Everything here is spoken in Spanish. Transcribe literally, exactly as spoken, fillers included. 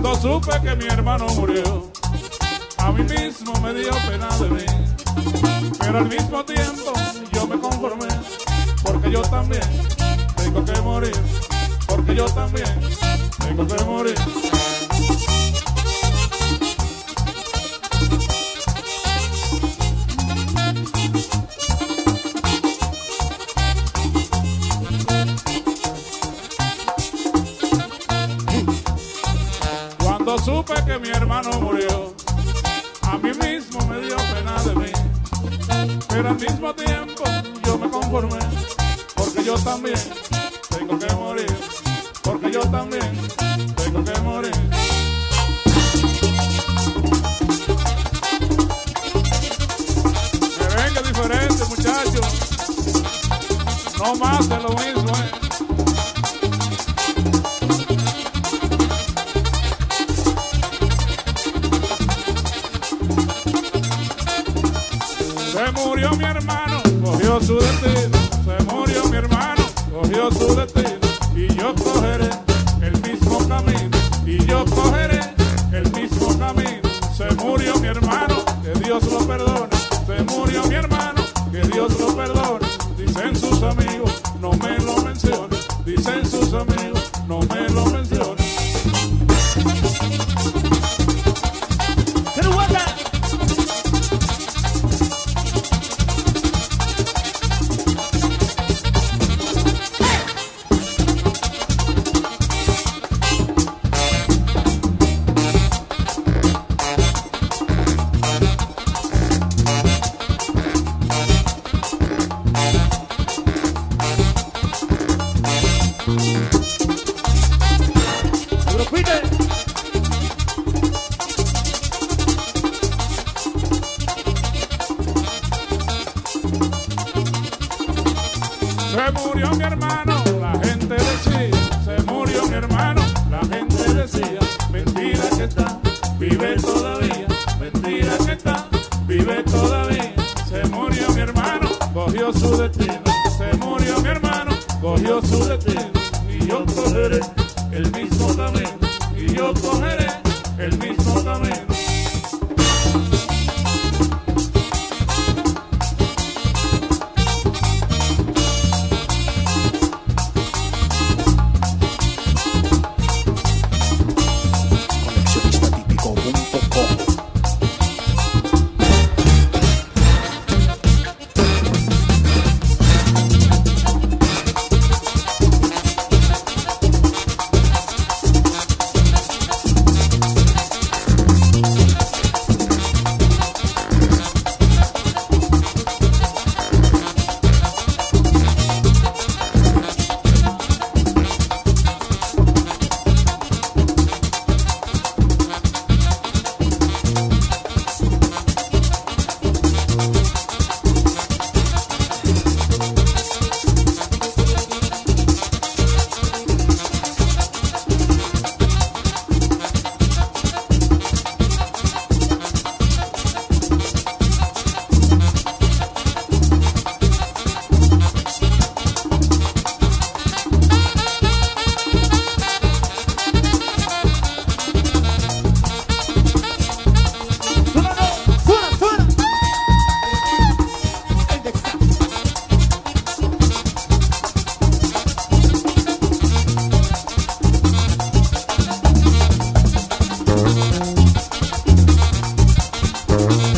Cuando supe que mi hermano murió, a mí mismo me dio pena de mí, pero al mismo tiempo yo me conformé, porque yo también tengo que morir, porque yo también tengo que morir. Cuando supe que mi hermano murió, a mí mismo me dio pena de mí, pero al mismo tiempo yo me conformé, porque yo también tengo que morir, porque yo también tengo que morir. Merengue diferente, muchachos, no más de lo mismo, eh. Se murió mi hermano, cogió su destino. Se murió mi hermano, cogió su destino. Y yo cogeré el mismo camino. Y yo cogeré el mismo camino. Se murió mi hermano, que Dios lo perdone. Se murió mi hermano, que Dios lo perdone. Dicen sus amigos, no me lo mencionen. Dicen sus amigos, no me lo mencionen. Se murió mi hermano, la gente decía, se murió mi hermano, la gente decía, mentira que está, vive todavía, mentira que está, vive todavía. Se murió mi hermano, cogió su destino, se murió mi hermano, cogió su destino, y yo cogeré el mismo camino, y yo cogeré el mismo camino. We'll be right back.